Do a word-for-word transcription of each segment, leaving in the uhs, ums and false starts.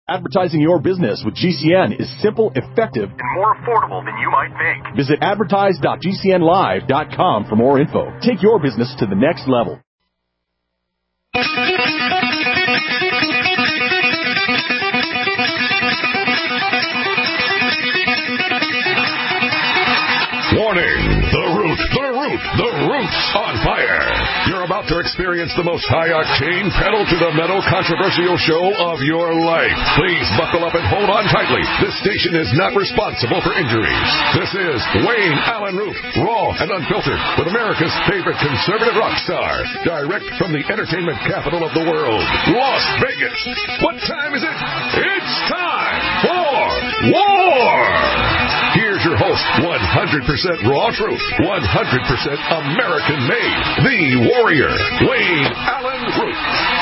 Advertising your business with G C N is simple, effective, and more affordable than you might think. Visit advertise dot g c n live dot com for more info. Take your business to the next level. Warning! The Root, the Root, the Root's on fire. You're about to experience the most high-octane, pedal-to-the-metal controversial show of your life. Please buckle up and hold on tightly. This station is not responsible for injuries. This is Wayne Allen Root, raw and unfiltered, with America's favorite conservative rock star. Direct from the entertainment capital of the world, Las Vegas. What time is it? It's time for war! Here's your host, one hundred percent raw truth, one hundred percent American-made, the warrior, Wayne Allen Root.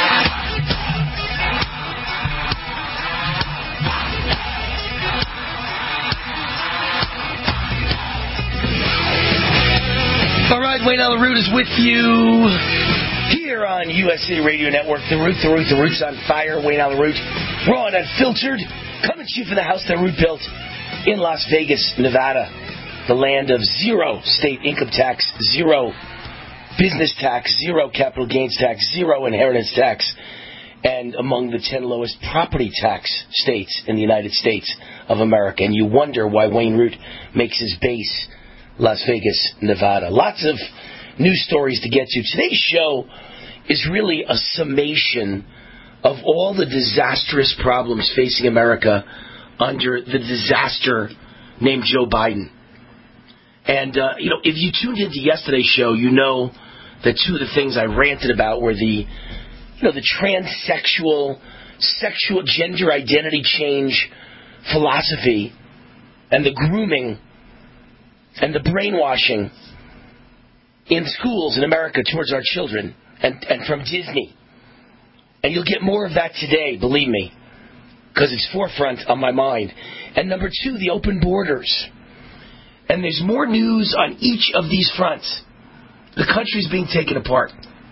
All right, Wayne Allen Root is with you here on U S A Radio Network. The Root, the Root, the Root's on fire. Wayne Allen Root, raw and unfiltered, coming to you from the house that Root built in Las Vegas, Nevada, the land of zero state income tax, zero business tax, zero capital gains tax, zero inheritance tax, and among the ten lowest property tax states in the United States of America. And you wonder why Wayne Root makes his base Las Vegas, Nevada. Lots of news stories to get to. Today's show is really a summation of all the disastrous problems facing America under the disaster named Joe Biden. And, uh, you know, if you tuned into yesterday's show, you know that two of the things I ranted about were the, you know, the transsexual, sexual gender identity change philosophy and the grooming and the brainwashing in schools in America towards our children and, and from Disney. And you'll get more of that today, believe me, because it's forefront on my mind. And number two, the open borders. And there's more news on each of these fronts. The country's being taken apart.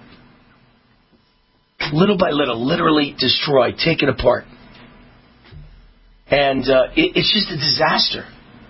Little by little, literally destroyed, taken apart. And uh, it, it's just a disaster.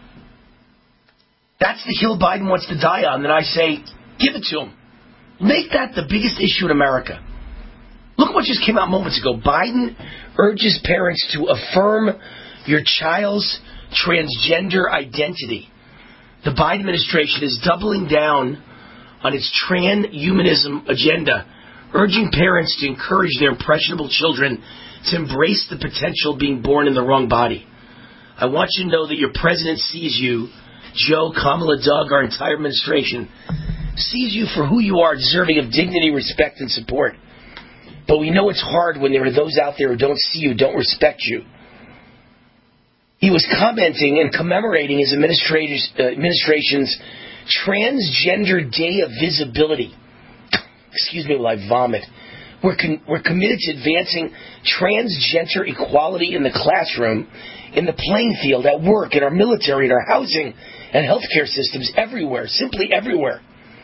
That's the hill Biden wants to die on. Then I say, give it to him. Make that the biggest issue in America. Look at what just came out moments ago. Biden urges parents to affirm your child's transgender identity. The Biden administration is doubling down on its transhumanism agenda, urging parents to encourage their impressionable children to embrace the potential of being born in the wrong body. I want you to know that your president sees you, Joe, Kamala, Doug, our entire administration, sees you for who you are, deserving of dignity, respect, and support. But we know it's hard when there are those out there who don't see you, don't respect you. He was commenting and commemorating his administration's Transgender Day of Visibility. Excuse me while I vomit. We're, con- we're committed to advancing transgender equality in the classroom, in the playing field, at work, in our military, in our housing and healthcare systems, everywhere, simply everywhere.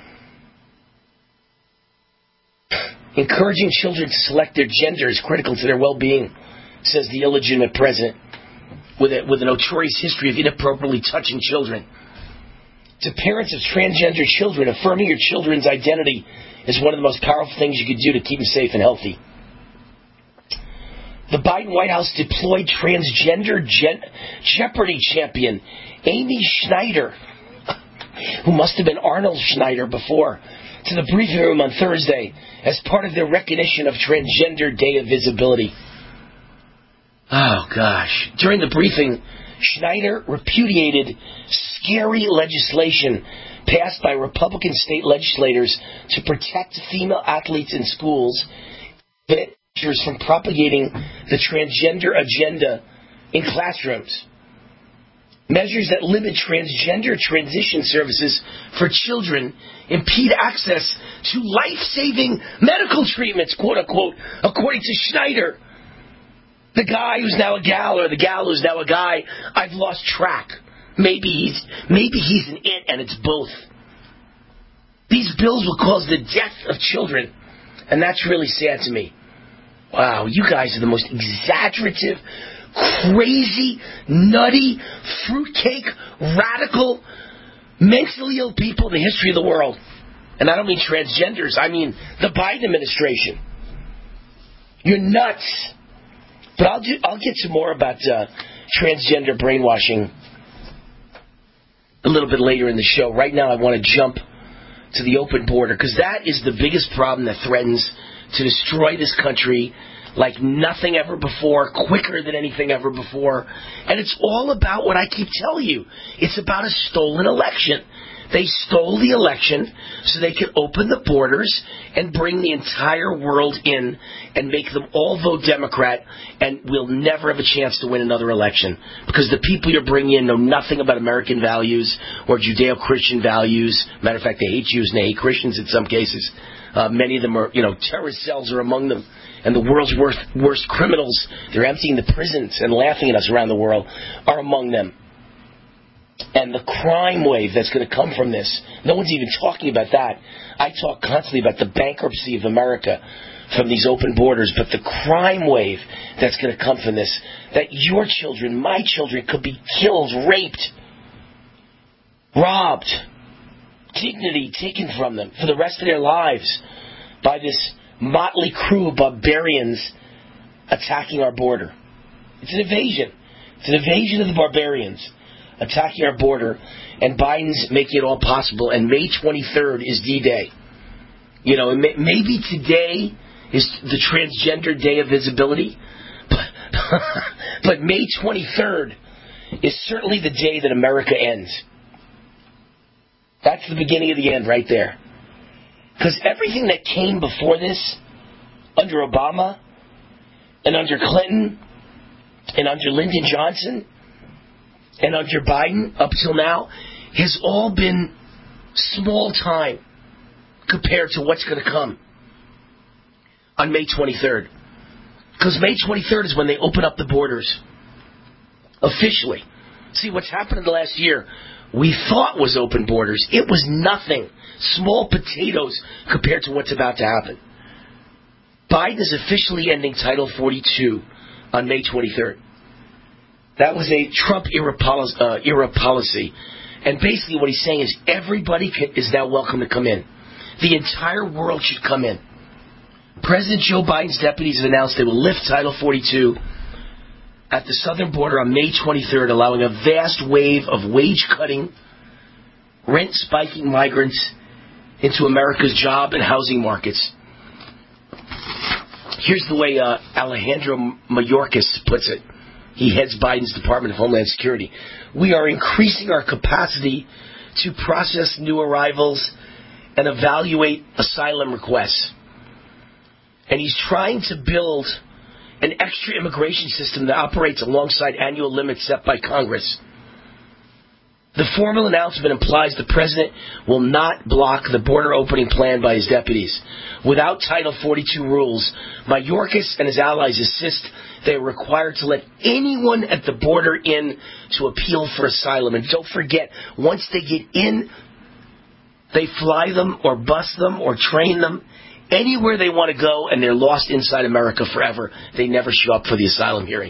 Encouraging children to select their gender is critical to their well-being, says the illegitimate president, with a, with a notorious history of inappropriately touching children. To parents of transgender children, affirming your children's identity is one of the most powerful things you could do to keep them safe and healthy. The Biden White House deployed transgender gen- Jeopardy champion Amy Schneider, who must have been Arnold Schneider before, to the briefing room on Thursday as part of their recognition of Transgender Day of Visibility. Oh, gosh. During the briefing, Schneider repudiated scary legislation passed by Republican state legislators to protect female athletes in schools from propagating the transgender agenda in classrooms. Measures that limit transgender transition services for children impede access to life-saving medical treatments, quote-unquote, according to Schneider. The guy who's now a gal, or the gal who's now a guy, I've lost track. Maybe he's maybe he's an it, and it's both. These bills will cause the death of children, and that's really sad to me. Wow, you guys are the most exaggerative, crazy, nutty, fruitcake, radical, mentally ill people in the history of the world. And I don't mean transgenders, I mean the Biden administration. You're nuts. But I'll do, I'll get to more about uh, transgender brainwashing a little bit later in the show. Right now I want to jump to the open border, because that is the biggest problem that threatens to destroy this country like nothing ever before, quicker than anything ever before. And it's all about what I keep telling you. It's about a stolen election. They stole the election so they could open the borders and bring the entire world in and make them all vote Democrat, and we'll never have a chance to win another election. Because the people you're bringing in know nothing about American values or Judeo-Christian values. Matter of fact, they hate Jews and they hate Christians in some cases. Uh, many of them are, you know, terrorist cells are among them. And the world's worst, worst criminals, they're emptying the prisons and laughing at us around the world, are among them. And the crime wave that's going to come from this, no one's even talking about that. I talk constantly about the bankruptcy of America from these open borders, but the crime wave that's going to come from this, that your children, my children, could be killed, raped, robbed, dignity taken from them for the rest of their lives by this motley crew of barbarians attacking our border. It's an invasion. It's an invasion of the barbarians attacking our border, and Biden's making it all possible, and May twenty-third is D-Day. You know, may, maybe today is the transgender day of visibility, but, but May twenty-third is certainly the day that America ends. That's the beginning of the end right there. Because everything that came before this, under Obama, and under Clinton, and under Lyndon Johnson, and under Biden, up till now, has all been small time compared to what's going to come on May twenty-third. Because May twenty-third is when they open up the borders. Officially. See, what's happened in the last year, we thought was open borders. It was nothing. Small potatoes compared to what's about to happen. Biden is officially ending Title forty-two on May twenty-third. That was a Trump-era policy, uh, era policy. And basically what he's saying is everybody can, is now welcome to come in. The entire world should come in. President Joe Biden's deputies have announced they will lift Title forty-two at the southern border on May twenty-third, allowing a vast wave of wage-cutting, rent-spiking migrants into America's job and housing markets. Here's the way uh, Alejandro Mayorkas puts it. He heads Biden's Department of Homeland Security. We are increasing our capacity to process new arrivals and evaluate asylum requests. And he's trying to build an extra immigration system that operates alongside annual limits set by Congress. The formal announcement implies the president will not block the border opening plan by his deputies. Without Title forty-two rules, Mayorkas and his allies insist they are required to let anyone at the border in to appeal for asylum. And don't forget, once they get in, they fly them or bus them or train them anywhere they want to go, and they're lost inside America forever. They never show up for the asylum hearing.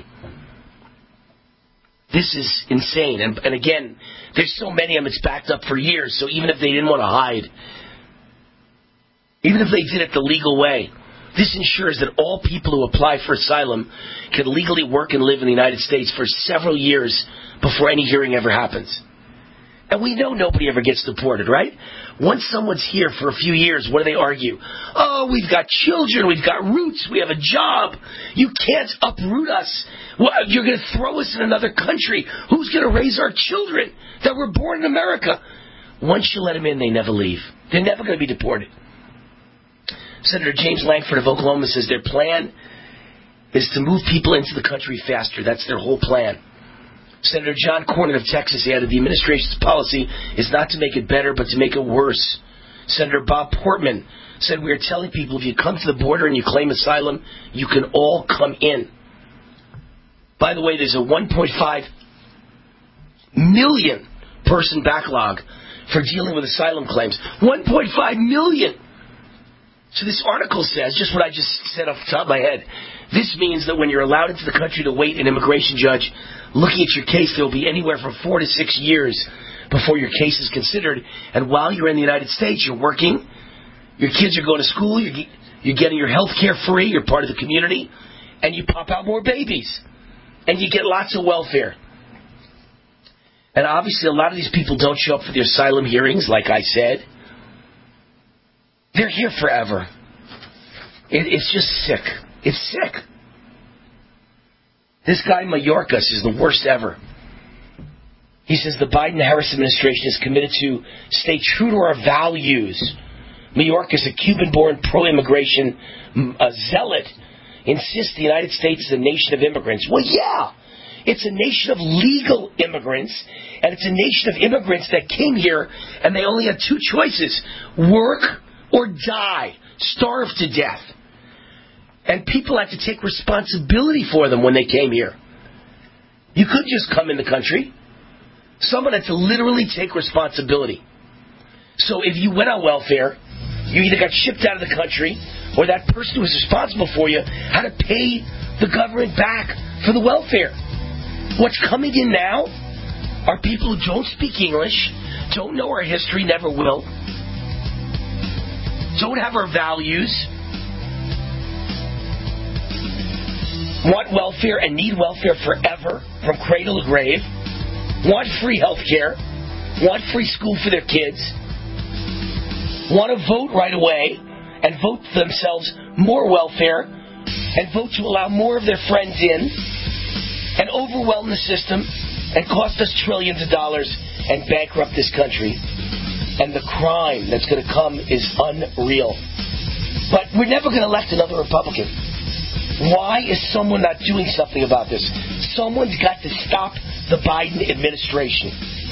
This is insane. And, and again, there's so many of them, it's backed up for years. So even if they didn't want to hide, even if they did it the legal way, this ensures that all people who apply for asylum can legally work and live in the United States for several years before any hearing ever happens. And we know nobody ever gets deported, right? Once someone's here for a few years, what do they argue? Oh, we've got children, we've got roots, we have a job. You can't uproot us. Well, you're going to throw us in another country. Who's going to raise our children that were born in America? Once you let them in, they never leave. They're never going to be deported. Senator James Lankford of Oklahoma says their plan is to move people into the country faster. That's their whole plan. Senator John Cornyn of Texas added the administration's policy is not to make it better, but to make it worse. Senator Bob Portman said, we are telling people if you come to the border and you claim asylum, you can all come in. By the way, there's a one point five million person backlog for dealing with asylum claims. one point five million. So this article says, just what I just said off the top of my head, this means that when you're allowed into the country to wait, an immigration judge looking at your case, there will be anywhere from four to six years before your case is considered. And while you're in the United States, you're working, your kids are going to school, you're, you're getting your health care free, you're part of the community, and you pop out more babies. And you get lots of welfare. And obviously a lot of these people don't show up for their asylum hearings, like I said. They're here forever. It, it's just sick. It's sick. This guy Mayorkas is the worst ever. He says the Biden-Harris administration is committed to stay true to our values. Mayorkas, a Cuban-born pro-immigration a zealot, insists the United States is a nation of immigrants. Well, yeah. It's a nation of legal immigrants, and it's a nation of immigrants that came here, and they only had two choices: work or die, starve to death. And people had to take responsibility for them when they came here. You could just come in the country. Someone had to literally take responsibility. So if you went on welfare, you either got shipped out of the country, or that person who was responsible for you had to pay the government back for the welfare. What's coming in now are people who don't speak English, don't know our history, never will, don't have our values, want welfare and need welfare forever, from cradle to grave, want free health care, want free school for their kids, want to vote right away and vote for themselves more welfare and vote to allow more of their friends in and overwhelm the system and cost us trillions of dollars and bankrupt this country. And the crime that's going to come is unreal. But we're never going to elect another Republican. Why is someone not doing something about this? Someone's got to stop the Biden administration.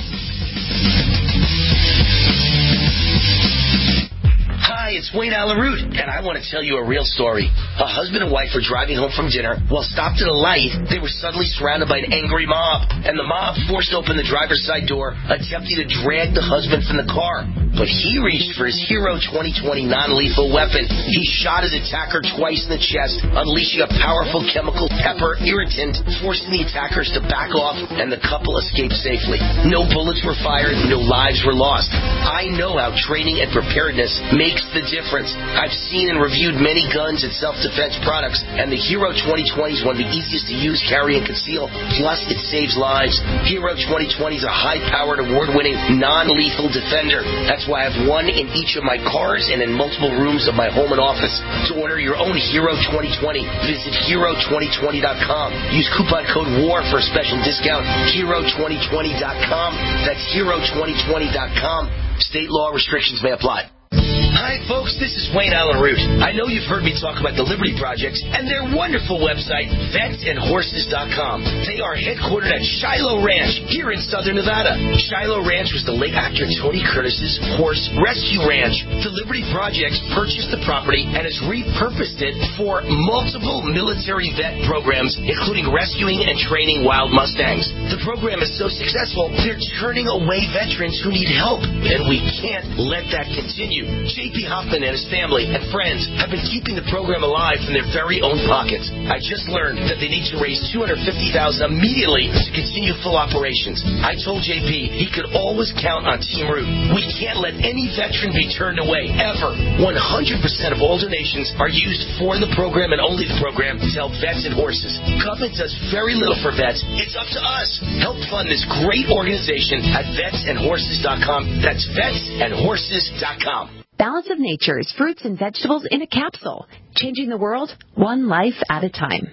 Hi, it's Wayne Allyn Root, and I want to tell you a real story. A husband and wife were driving home from dinner. While stopped at a light, they were suddenly surrounded by an angry mob, and the mob forced open the driver's side door, attempting to drag the husband from the car. But he reached for his Hero twenty twenty non-lethal weapon. He shot his attacker twice in the chest, unleashing a powerful chemical pepper irritant, forcing the attackers to back off, and the couple escaped safely. No bullets were fired, no lives were lost. I know how training and preparedness makes the difference. I've seen and reviewed many guns and self-defense products, and the Hero twenty twenty is one of the easiest to use, carry, and conceal. Plus, it saves lives. Hero twenty twenty is a high-powered, award-winning, non-lethal defender. That's why I have one in each of my cars and in multiple rooms of my home and office. To order your own Hero twenty twenty, visit hero twenty twenty dot com. Use coupon code WAR for a special discount. hero twenty twenty dot com. That's hero twenty twenty dot com. State law restrictions may apply. Hi, folks. This is Wayne Allyn Root. I know you've heard me talk about the Liberty Projects and their wonderful website, vets and horses dot com. They are headquartered at Shiloh Ranch here in southern Nevada. Shiloh Ranch was the late actor Tony Curtis's horse rescue ranch. The Liberty Projects purchased the property and has repurposed it for multiple military vet programs, including rescuing and training wild Mustangs. The program is so successful, they're turning away veterans who need help, and we can't let that continue. J P Hoffman and his family and friends have been keeping the program alive from their very own pockets. I just learned that they need to raise two hundred fifty thousand dollars immediately to continue full operations. I told J P he could always count on Team Root. We can't let any veteran be turned away, ever. one hundred percent of all donations are used for the program and only the program to help vets and horses. Government does very little for vets. It's up to us. Help fund this great organization at vets and horses dot com. That's vets and horses dot com. Balance of Nature's fruits and vegetables in a capsule, changing the world one life at a time.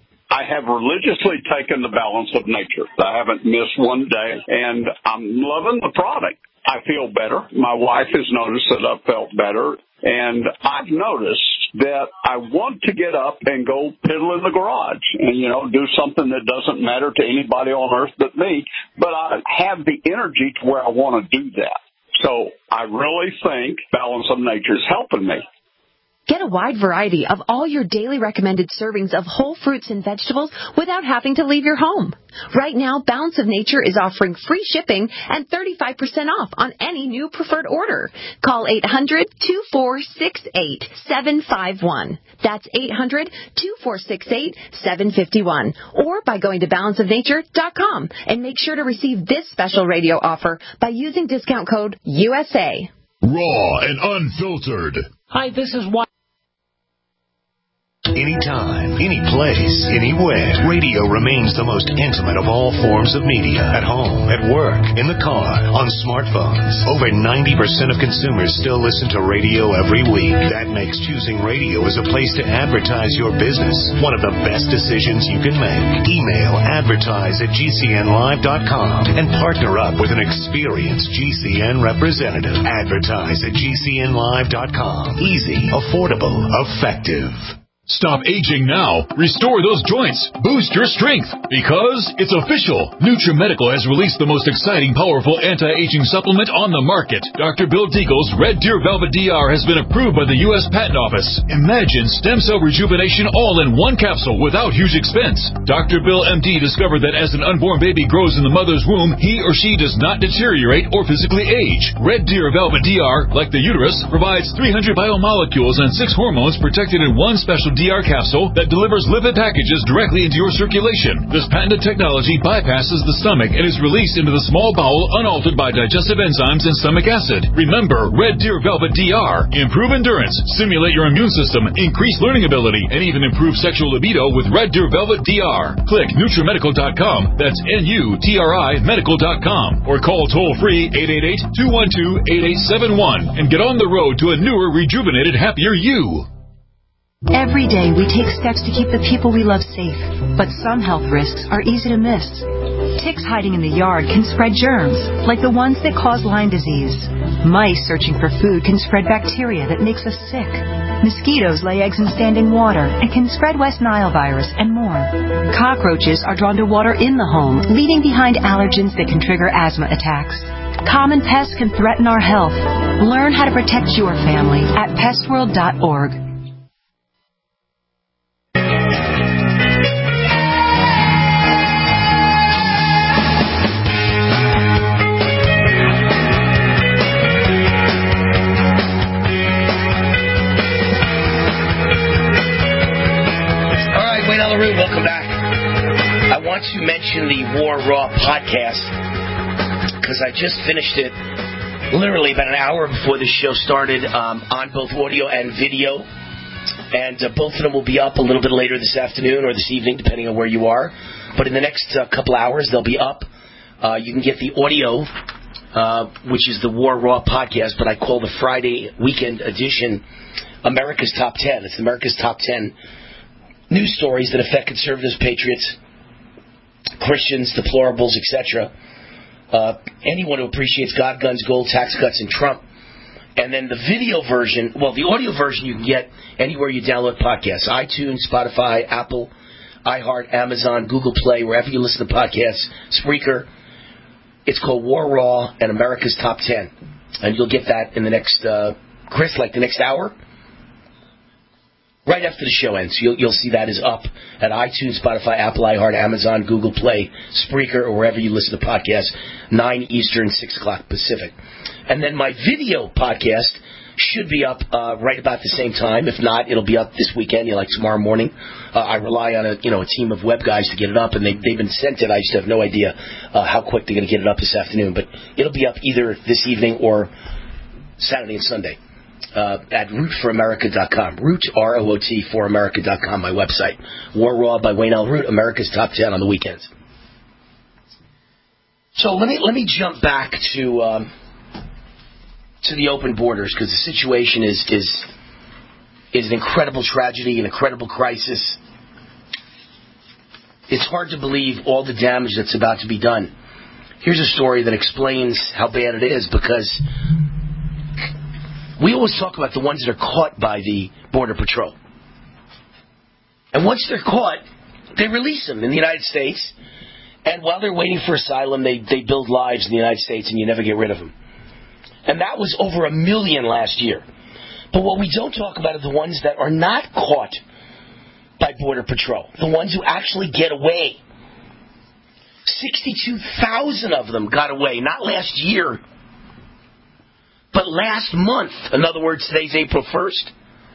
I have religiously taken the Balance of Nature. I haven't missed one day, and I'm loving the product. I feel better. My wife has noticed that I've felt better, and I've noticed that I want to get up and go piddle in the garage and, you know, do something that doesn't matter to anybody on earth but me, but I have the energy to where I want to do that. So I really think Balance of Nature is helping me. Get a wide variety of all your daily recommended servings of whole fruits and vegetables without having to leave your home. Right now, Balance of Nature is offering free shipping and thirty-five percent off on any new preferred order. Call eight hundred, two four six eight, seven five one. That's eight hundred, two four six eight, seven five one. Or by going to balance of nature dot com and make sure to receive this special radio offer by using discount code U S A. Raw and unfiltered. Hi, this is Wyatt. Anytime, any place, anywhere, radio remains the most intimate of all forms of media. At home, at work, in the car, on smartphones. Over ninety percent of consumers still listen to radio every week. That makes choosing radio as a place to advertise your business one of the best decisions you can make. Email advertise at G C N live dot com and partner up with an experienced G C N representative. Advertise at G C N live dot com. Easy, affordable, effective. Stop aging now. Restore those joints. Boost your strength. Because it's official. NutriMedical has released the most exciting, powerful anti-aging supplement on the market. Doctor Bill Deagle's Red Deer Velvet D R has been approved by the U S Patent Office. Imagine stem cell rejuvenation all in one capsule without huge expense. Doctor Bill M D discovered that as an unborn baby grows in the mother's womb, he or she does not deteriorate or physically age. Red Deer Velvet D R, like the uterus, provides three hundred biomolecules and six hormones protected in one special D R capsule that delivers lipid packages directly into your circulation. This patented technology bypasses the stomach and is released into the small bowel unaltered by digestive enzymes and stomach acid. Remember, Red Deer Velvet D R. Improve endurance, stimulate your immune system, increase learning ability, and even improve sexual libido with Red Deer Velvet D R. Click NutriMedical dot com, that's N U T R I medical dot com, or call toll-free eight eight eight, two one two, eight eight seven one and get on the road to a newer, rejuvenated, happier you. Every day we take steps to keep the people we love safe, but some health risks are easy to miss. Ticks hiding in the yard can spread germs, like the ones that cause Lyme disease. Mice searching for food can spread bacteria that makes us sick. Mosquitoes lay eggs in standing water and can spread West Nile virus and more. Cockroaches are drawn to water in the home, leaving behind allergens that can trigger asthma attacks. Common pests can threaten our health. Learn how to protect your family at pest world dot org. Welcome back. I want to mention the War Raw podcast because I just finished it literally about an hour before the show started um, on both audio and video. And uh, both of them will be up a little bit later this afternoon or this evening, depending on where you are. But in the next uh, couple hours, they'll be up. Uh, you can get the audio, uh, which is the War Raw podcast, but I call the Friday weekend edition America's Top ten. It's America's Top ten news stories that affect conservatives, patriots, Christians, deplorables, et cetera. Uh, anyone who appreciates God, guns, gold, tax cuts, and Trump. And then the video version, well, the audio version you can get anywhere you download podcasts. iTunes, Spotify, Apple, iHeart, Amazon, Google Play, wherever you listen to podcasts, Spreaker. It's called War Raw and America's Top ten. And you'll get that in the next, uh, Chris, like the next hour? Right after the show ends. You'll, you'll see that is up at iTunes, Spotify, Apple, iHeart, Amazon, Google Play, Spreaker, or wherever you listen to podcasts, nine Eastern, six o'clock Pacific. And then my video podcast should be up uh, right about the same time. If not, it'll be up this weekend, you know, like tomorrow morning. Uh, I rely on a you know a team of web guys to get it up, and they, they've been sent it. I just have no idea uh, how quick they're going to get it up this afternoon. But it'll be up either this evening or Saturday and Sunday. Uh, at root for america dot com. Root, R O O T, for america dot com, my website. War Raw by Wayne L. Root, America's Top ten on the weekends. So let me let me jump back to um, to the open borders, because the situation is is is an incredible tragedy, an incredible crisis. It's hard to believe all the damage that's about to be done. Here's a story that explains how bad it is, because we always talk about the ones that are caught by the Border Patrol. And once they're caught, they release them in the United States. And while they're waiting for asylum, they, they build lives in the United States, and you never get rid of them. And that was over a million last year. But what we don't talk about are the ones that are not caught by Border Patrol, the ones who actually get away. sixty-two thousand of them got away, not last year, but last month. In other words, today's April first.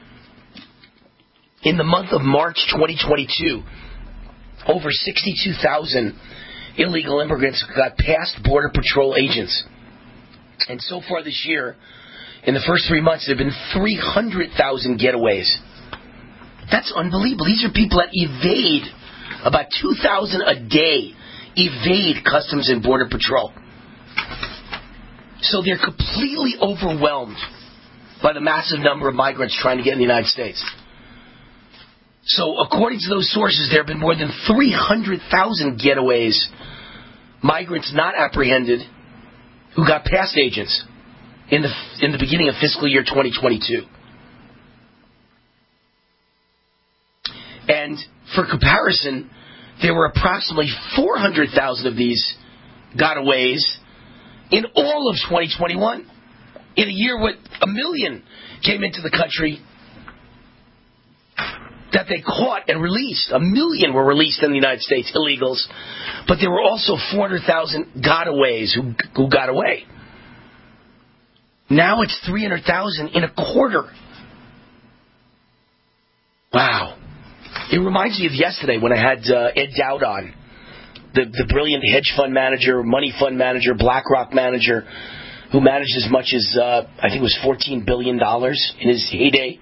In the month of March twenty twenty-two, over sixty-two thousand illegal immigrants got past Border Patrol agents. And so far this year, in the first three months, there have been three hundred thousand getaways. That's unbelievable. These are people that evade, about two thousand a day, evade Customs and Border Patrol. So they're completely overwhelmed by the massive number of migrants trying to get in the United States. So according to those sources, there have been more than three hundred thousand getaways, migrants not apprehended, who got past agents in the in the beginning of fiscal year twenty twenty-two. And for comparison, there were approximately four hundred thousand of these gotaways in all of twenty twenty-one. In a year with a million came into the country that they caught and released. A million were released in the United States, illegals. But there were also four hundred thousand gotaways who, who got away. Now it's three hundred thousand in a quarter. Wow. It reminds me of yesterday when I had uh, Ed Dowd on, the, the brilliant hedge fund manager, money fund manager, BlackRock manager, who managed as much as, uh, I think it was fourteen billion dollars in his heyday.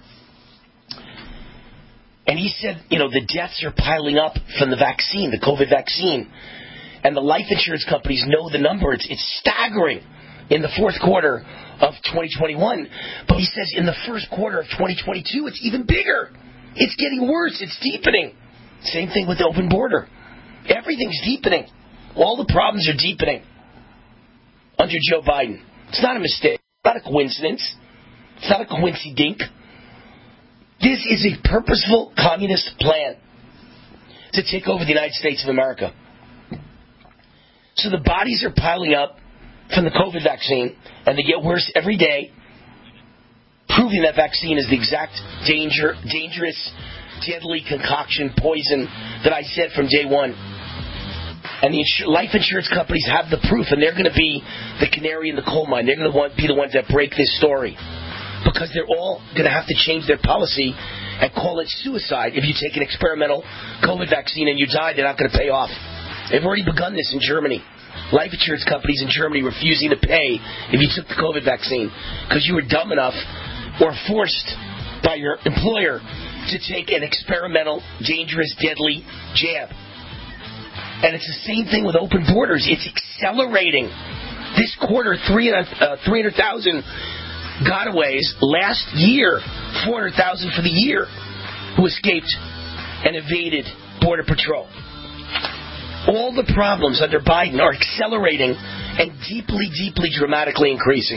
And he said, you know, the deaths are piling up from the vaccine, the COVID vaccine. And the life insurance companies know the number. It's, it's staggering in the fourth quarter of twenty twenty-one. But he says in the first quarter of twenty twenty-two, it's even bigger. It's getting worse. It's deepening. Same thing with the open border. Everything's deepening. All the problems are deepening under Joe Biden. It's not a mistake. It's not a coincidence. It's not a coincidink. This is a purposeful communist plan to take over the United States of America. So the bodies are piling up from the COVID vaccine, and they get worse every day, proving that vaccine is the exact danger, dangerous, deadly concoction, poison that I said from day one. And the insur- life insurance companies have the proof, and they're going to be the canary in the coal mine. They're going to be the ones that break this story. Because they're all going to have to change their policy and call it suicide. If you take an experimental COVID vaccine and you die, they're not going to pay off. They've already begun this in Germany. Life insurance companies in Germany refusing to pay if you took the COVID vaccine because you were dumb enough or forced by your employer to take an experimental, dangerous, deadly jab. And it's the same thing with open borders. It's accelerating. This quarter, three hundred thousand gotaways. Last year, four hundred thousand for the year who escaped and evaded Border Patrol. All the problems under Biden are accelerating and deeply, deeply, dramatically increasing.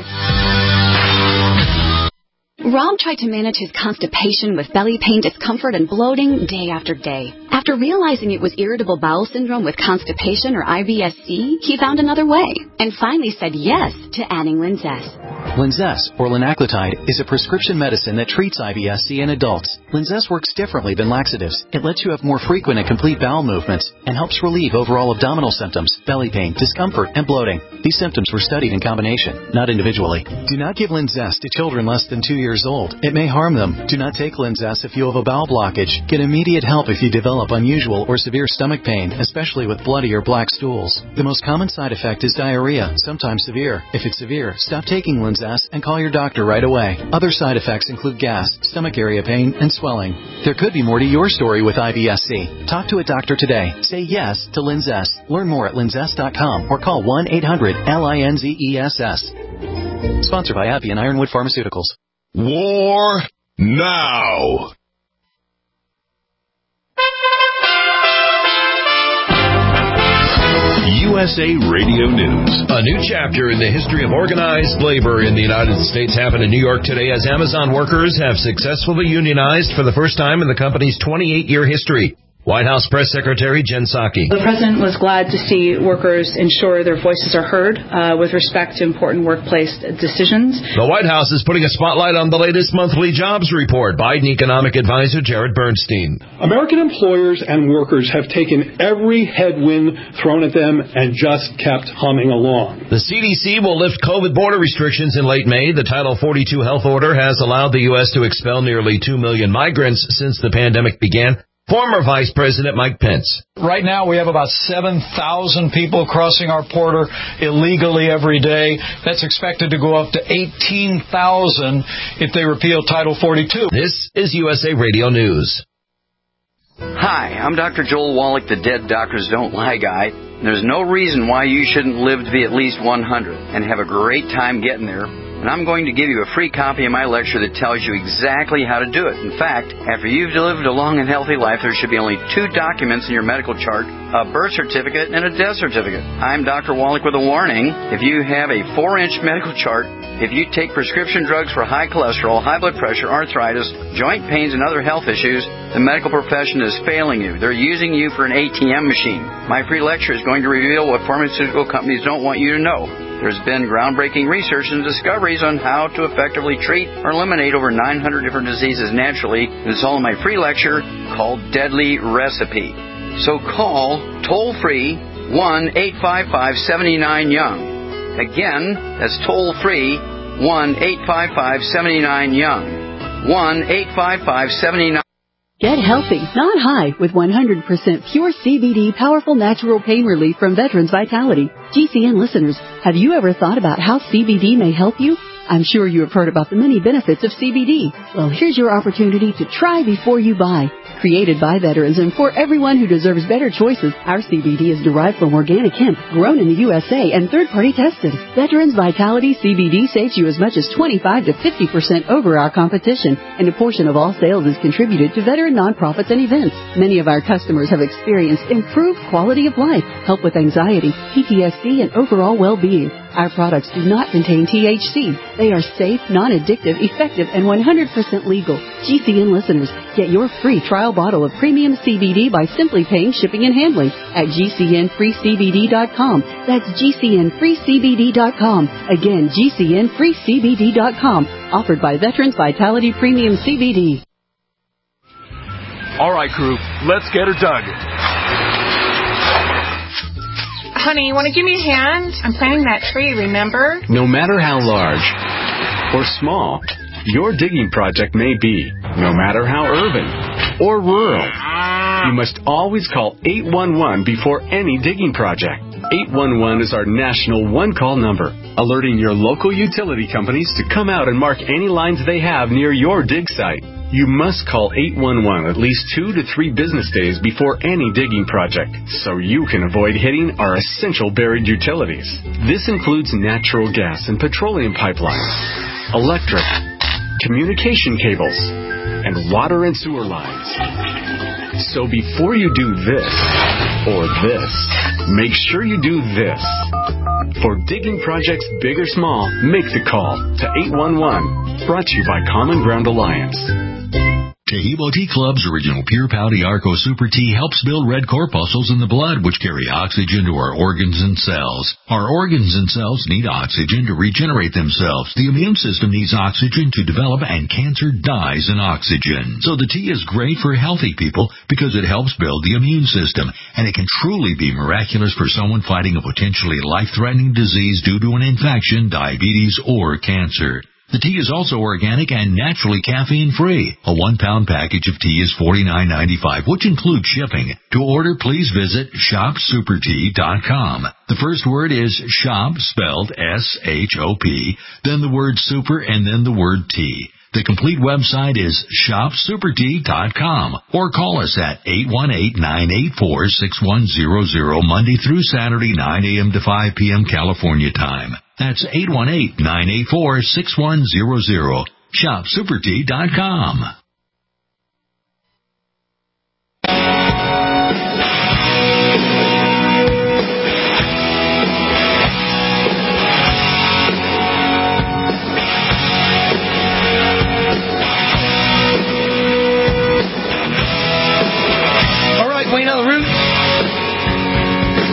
Rob tried to manage his constipation with belly pain, discomfort, and bloating day after day. After realizing it was irritable bowel syndrome with constipation or I B S C, he found another way and finally said yes to adding Linzess. Linzess, or linaclotide, is a prescription medicine that treats I B S C in adults. Linzess works differently than laxatives. It lets you have more frequent and complete bowel movements and helps relieve overall abdominal symptoms, belly pain, discomfort, and bloating. These symptoms were studied in combination, not individually. Do not give Linzess to children less than two years old. It may harm them. Do not take Linzess if you have a bowel blockage. Get immediate help if you develop unusual or severe stomach pain, especially with bloody or black stools. The most common side effect is diarrhea, sometimes severe. If it's severe, stop taking Linzess and call your doctor right away. Other side effects include gas, stomach area pain, and swelling. There could be more to your story with I B S C. Talk to a doctor today. Say yes to Linzess. Learn more at linzess dot com or call one eight hundred L I N Z E S S. Sponsored by AbbVie and Ironwood Pharmaceuticals. War now. U S A Radio News. A new chapter in the history of organized labor in the United States happened in New York today as Amazon workers have successfully unionized for the first time in the company's twenty-eight year history. White House Press Secretary Jen Psaki. The President was glad to see workers ensure their voices are heard uh, with respect to important workplace decisions. The White House is putting a spotlight on the latest monthly jobs report. Biden economic advisor Jared Bernstein. American employers and workers have taken every headwind thrown at them and just kept humming along. The C D C will lift COVID border restrictions in late May. The Title forty-two health order has allowed the U S to expel nearly two million migrants since the pandemic began. Former Vice President Mike Pence. Right now we have about seven thousand people crossing our border illegally every day. That's expected to go up to eighteen thousand if they repeal Title forty-two. This is U S A Radio News. Hi, I'm Doctor Joel Wallach, the Dead Doctors Don't Lie guy. There's no reason why you shouldn't live to be at least one hundred and have a great time getting there. And I'm going to give you a free copy of my lecture that tells you exactly how to do it. In fact, after you've lived a long and healthy life, there should be only two documents in your medical chart, a birth certificate and a death certificate. I'm Doctor Wallach with a warning. If you have a four-inch medical chart, if you take prescription drugs for high cholesterol, high blood pressure, arthritis, joint pains, and other health issues, the medical profession is failing you. They're using you for an A T M machine. My free lecture is going to reveal what pharmaceutical companies don't want you to know. There's been groundbreaking research and discoveries on how to effectively treat or eliminate over nine hundred different diseases naturally. It's all in my free lecture called Deadly Recipe. So call toll-free one eight five five, seven nine, young. Again, that's toll-free one eight five five, seven nine, young. one eight five five, seven nine. Get healthy, not high, with one hundred percent pure C B D powerful natural pain relief from Veterans Vitality. G C N listeners, have you ever thought about how C B D may help you? I'm sure you have heard about the many benefits of C B D. Well, here's your opportunity to try before you buy. Created by veterans and for everyone who deserves better choices, our C B D is derived from organic hemp, grown in the U S A, and third-party tested. Veterans Vitality C B D saves you as much as twenty-five to fifty percent over our competition, and a portion of all sales is contributed to veteran nonprofits and events. Many of our customers have experienced improved quality of life, help with anxiety, P T S D, and overall well-being. Our products do not contain T H C. They are safe, non-addictive, effective, and one hundred percent legal. G C N listeners, get your free trial bottle of premium C B D by simply paying shipping and handling at G C N free C B D dot com. That's G C N free C B D dot com. Again, G C N free C B D dot com. Offered by Veterans Vitality Premium C B D. All right, crew, let's get her dug. Honey, you want to give me a hand? I'm planting that tree, remember? No matter how large or small your digging project may be, no matter how urban or rural, you must always call eight one one before any digging project. eight one one is our national one-call number, alerting your local utility companies to come out and mark any lines they have near your dig site. You must call eight one one at least two to three business days before any digging project, so you can avoid hitting our essential buried utilities. This includes natural gas and petroleum pipelines, electric, communication cables, and water and sewer lines. So before you do this or this, make sure you do this. For digging projects big or small, make the call to eight one one. Brought to you by Common Ground Alliance. Taheebo Tea Club's original Pure Pouty Arco Super Tea helps build red corpuscles in the blood, which carry oxygen to our organs and cells. Our organs and cells need oxygen to regenerate themselves. The immune system needs oxygen to develop, and cancer dies in oxygen. So the tea is great for healthy people because it helps build the immune system, and it can truly be miraculous for someone fighting a potentially life-threatening disease due to an infection, diabetes, or cancer. The tea is also organic and naturally caffeine-free. A one-pound package of tea is forty-nine ninety-five, which includes shipping. To order, please visit shop super tea dot com. The first word is shop, spelled S H O P, then the word super, and then the word tea. The complete website is shop super tea dot com, or call us at eight one eight, nine eight four, six one zero zero Monday through Saturday, nine a.m. to five p.m. California time. That's eight one eight, nine eight four, six one zero zero. shop super tea dot com.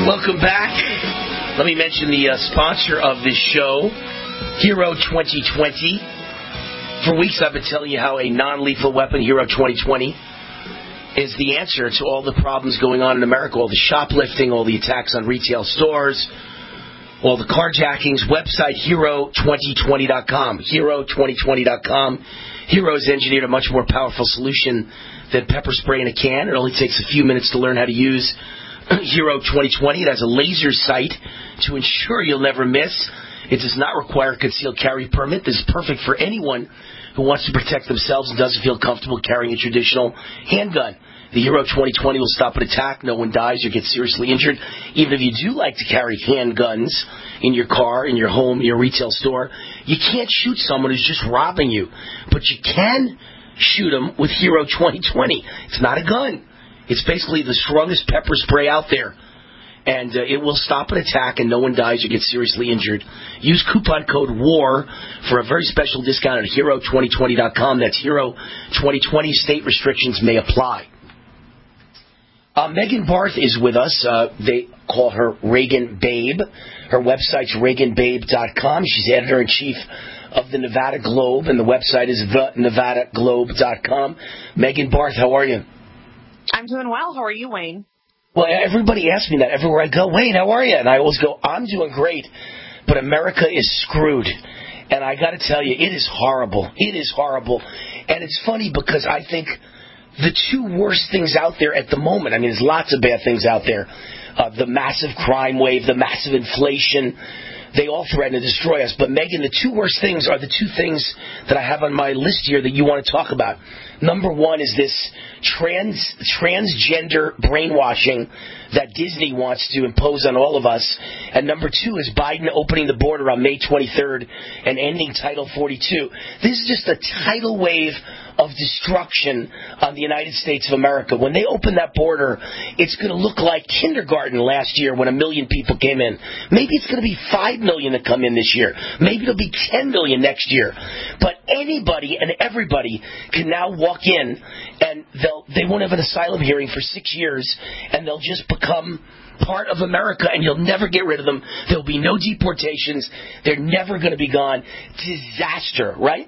Welcome back. Let me mention the uh, sponsor of this show, Hero twenty twenty. For weeks I've been telling you how a non-lethal weapon, Hero twenty twenty, is the answer to all the problems going on in America, all the shoplifting, all the attacks on retail stores, all the carjackings. Website hero twenty twenty dot com. hero twenty twenty dot com. Hero's engineered a much more powerful solution than pepper spray in a can. It only takes a few minutes to learn how to use Hero twenty twenty. It has a laser sight to ensure you'll never miss. It does not require a concealed carry permit. This is perfect for anyone who wants to protect themselves and doesn't feel comfortable carrying a traditional handgun. The Hero twenty twenty will stop an attack. No one dies or gets seriously injured. Even if you do like to carry handguns in your car, in your home, in your retail store, you can't shoot someone who's just robbing you. But you can shoot them with Hero twenty twenty. It's not a gun. It's basically the strongest pepper spray out there. And uh, it will stop an attack and no one dies or gets seriously injured. Use coupon code WAR for a very special discount at hero twenty twenty dot com. That's Hero twenty twenty. State restrictions may apply. Uh, Megan Barth is with us. Uh, they call her Reagan Babe. Her website's reagan babe dot com. She's editor-in-chief of the Nevada Globe, and the website is the nevada globe dot com. Megan Barth, how are you? I'm doing well. How are you, Wayne? Well, everybody asks me that everywhere I go. Wayne, how are you? And I always go, I'm doing great, but America is screwed. And I got to tell you, it is horrible. It is horrible. And it's funny because I think the two worst things out there at the moment, I mean, there's lots of bad things out there. Uh, the massive crime wave, the massive inflation, they all threaten to destroy us. But, Megan, the two worst things are the two things that I have on my list here that you want to talk about. Number one is this trans transgender brainwashing that Disney wants to impose on all of us. And number two is Biden opening the border on May twenty-third and ending Title forty-two. This is just a tidal wave of destruction on the United States of America. When they open that border, it's going to look like kindergarten last year when a million people came in. Maybe it's going to be five million that come in this year. Maybe it'll be ten million next year. But anybody and everybody can now walk in and they'll, they won't have an asylum hearing for six years and they'll just become part of America, and you'll never get rid of them. There'll be no deportations. They're never going to be gone. Disaster, right?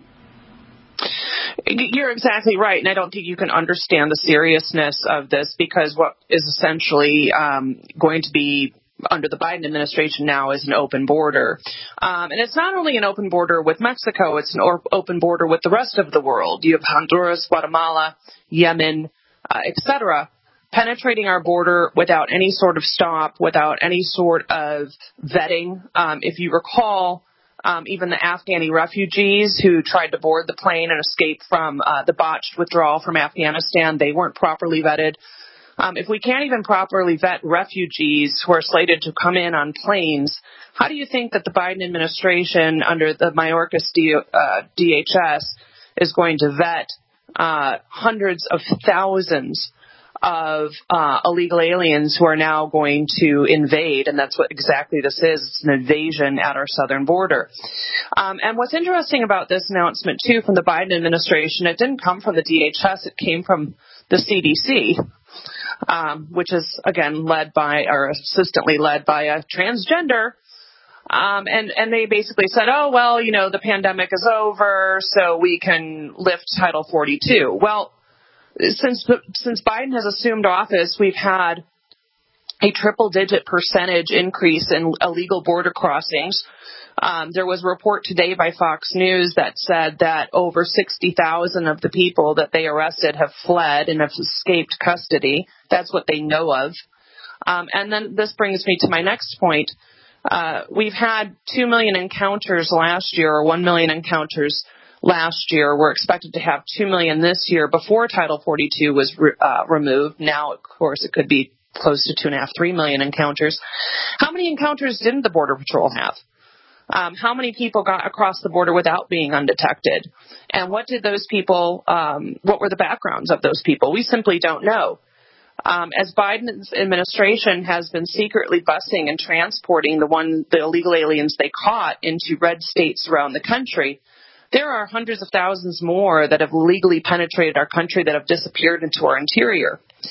You're exactly right, and I don't think you can understand the seriousness of this because what is essentially um, going to be under the Biden administration now is an open border. Um, and it's not only an open border with Mexico, it's an or- open border with the rest of the world. You have Honduras, Guatemala, Yemen, uh, et cetera, penetrating our border without any sort of stop, without any sort of vetting. Um, if you recall, Um, even the Afghani refugees who tried to board the plane and escape from uh, the botched withdrawal from Afghanistan, they weren't properly vetted. Um, if we can't even properly vet refugees who are slated to come in on planes, how do you think that the Biden administration under the Mayorkas D, uh, D H S is going to vet uh, hundreds of thousands of uh, illegal aliens who are now going to invade, and that's what exactly this is. It's an invasion at our southern border. Um, and what's interesting about this announcement, too, from the Biden administration, it didn't come from the D H S, it came from the C D C, um, which is, again, led by, or assistantly led by a transgender. Um, and, and they basically said, oh, well, you know, the pandemic is over, so we can lift Title forty-two. Well, Since since Biden has assumed office, we've had a triple-digit percentage increase in illegal border crossings. Um, there was a report today by Fox News that said that over sixty thousand of the people that they arrested have fled and have escaped custody. That's what they know of. Um, and then this brings me to my next point. Uh, we've had two million encounters last year, or one million encounters last year. We're expected to have two million this year before Title forty-two was re- uh, removed. Now, of course, it could be close to two and a half, three million encounters. How many encounters didn't the Border Patrol have? Um, how many people got across the border without being undetected? And what did those people, um, what were the backgrounds of those people? We simply don't know. Um, as Biden's administration has been secretly busing and transporting the one, the illegal aliens they caught into red states around the country, there are hundreds of thousands more that have legally penetrated our country that have disappeared into our interior.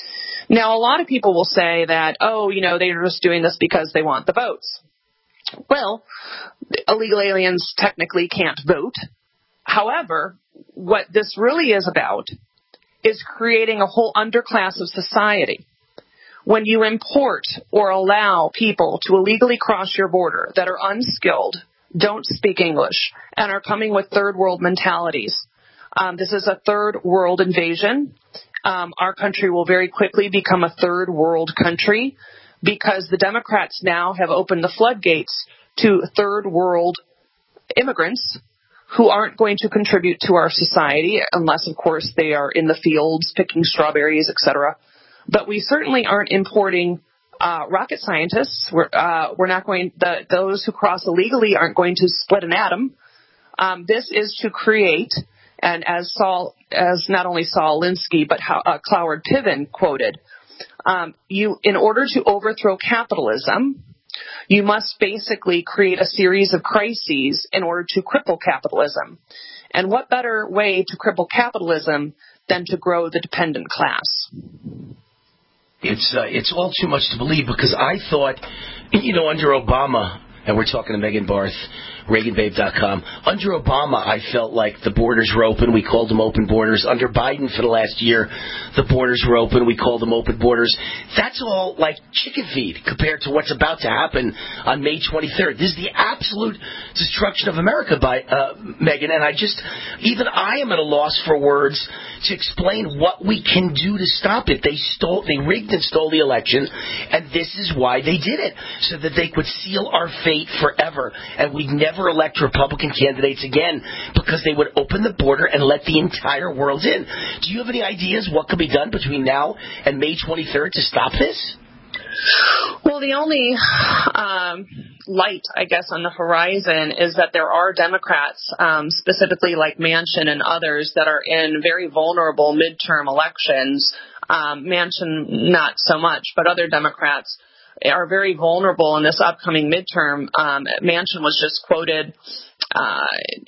Now, a lot of people will say that, oh, you know, they're just doing this because they want the votes. Well, illegal aliens technically can't vote. However, what this really is about is creating a whole underclass of society. When you import or allow people to illegally cross your border that are unskilled, don't speak English, and are coming with third world mentalities, um, this is a third world invasion. Um, our country will very quickly become a third world country because the Democrats now have opened the floodgates to third world immigrants who aren't going to contribute to our society unless, of course, they are in the fields picking strawberries, et cetera. But we certainly aren't importing uh, rocket scientists. We're, uh, we're not going. The, those who cross illegally aren't going to split an atom. Um, this is to create, and as Saul, as not only Saul Alinsky but how, uh, Cloward Piven quoted, um, you in order to overthrow capitalism, you must basically create a series of crises in order to cripple capitalism. And what better way to cripple capitalism than to grow the dependent class? It's uh, it's all too much to believe because I thought, you know, under Obama, and we're talking to Megan Barth, Reagan Babe dot com, under Obama, I felt like the borders were open. We called them open borders. Under Biden for the last year, the borders were open. We called them open borders. That's all like chicken feed compared to what's about to happen on May twenty-third. This is the absolute destruction of America by uh, Megan, and I just, even I am at a loss for words to explain what we can do to stop it. They stole, they rigged and stole the election, and this is why they did it, so that they could seal our fate forever, and we'd never elect Republican candidates again because they would open the border and let the entire world in. Do you have any ideas what could be done between now and May twenty-third to stop this? Well, the only um, light, I guess, on the horizon is that there are Democrats, um, specifically like Manchin and others, that are in very vulnerable midterm elections. Um, Manchin, not so much, but other Democrats are very vulnerable in this upcoming midterm. Um, Manchin was just quoted uh,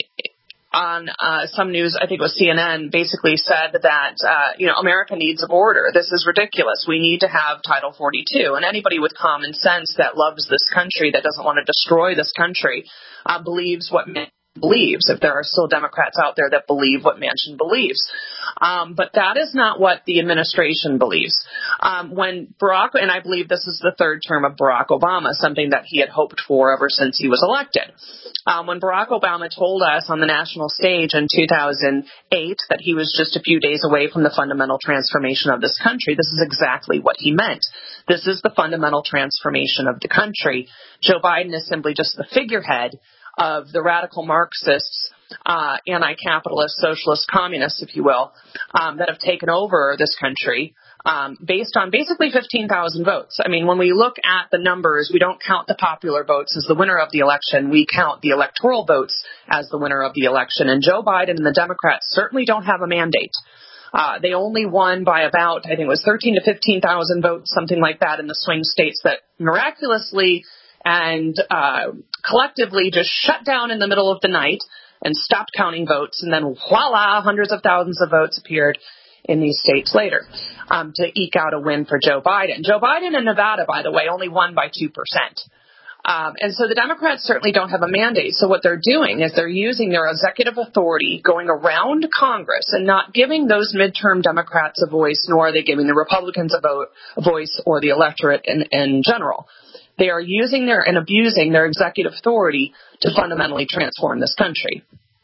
on uh, some news, I think it was C N N, basically said that, uh, you know, America needs a border. This is ridiculous. We need to have Title forty-two. And anybody with common sense that loves this country, that doesn't want to destroy this country, uh, believes what Manchin believes, if there are still Democrats out there that believe what Manchin believes. Um, but that is not what the administration believes. Um, when Barack, and I believe this is the third term of Barack Obama, something that he had hoped for ever since he was elected. Um, when Barack Obama told us on the national stage in two thousand eight that he was just a few days away from the fundamental transformation of this country, this is exactly what he meant. This is the fundamental transformation of the country. Joe Biden is simply just the figurehead of the radical Marxists, uh, anti-capitalist, socialist, communists, if you will, um, that have taken over this country um, based on basically fifteen thousand votes. I mean, when we look at the numbers, we don't count the popular votes as the winner of the election. We count the electoral votes as the winner of the election. And Joe Biden and the Democrats certainly don't have a mandate. Uh, they only won by about, I think it was thirteen to fifteen thousand votes, something like that, in the swing states that miraculously and uh, collectively just shut down in the middle of the night and stopped counting votes, and then voila, hundreds of thousands of votes appeared in these states later um, to eke out a win for Joe Biden. Joe Biden in Nevada, by the way, only won by two percent. Um, and so the Democrats certainly don't have a mandate. So what they're doing is they're using their executive authority going around Congress and not giving those midterm Democrats a voice, nor are they giving the Republicans a, vote, a voice or the electorate in, in general. They are using their and abusing their executive authority to fundamentally transform this country.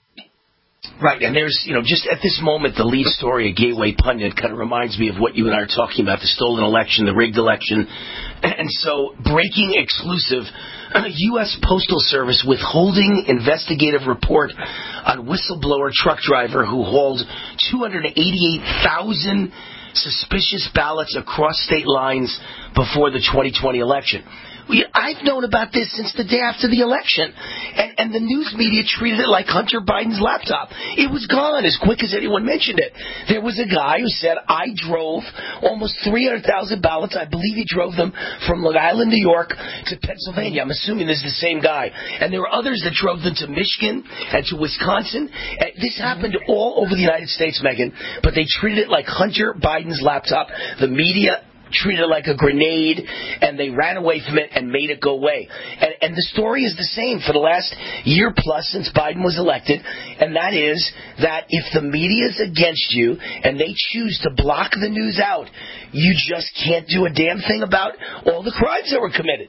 Right, and there's, you know, just at this moment, the lead story of Gateway Pundit kind of reminds me of what you and I are talking about, the stolen election, the rigged election. And so, breaking exclusive, U S Postal Service withholding investigative report on whistleblower truck driver who hauled two hundred eighty-eight thousand suspicious ballots across state lines before the twenty twenty election. We, I've known about this since the day after the election, and, and the news media treated it like Hunter Biden's laptop. It was gone as quick as anyone mentioned it. There was a guy who said, I drove almost three hundred thousand ballots. I believe he drove them from Long Island, New York to Pennsylvania. I'm assuming this is the same guy. And there were others that drove them to Michigan and to Wisconsin. And this happened all over the United States, Megan, but they treated it like Hunter Biden's laptop. The media treated it like a grenade, and they ran away from it and made it go away. And, and the story is the same for the last year plus since Biden was elected, and that is that if the media is against you and they choose to block the news out, you just can't do a damn thing about all the crimes that were committed.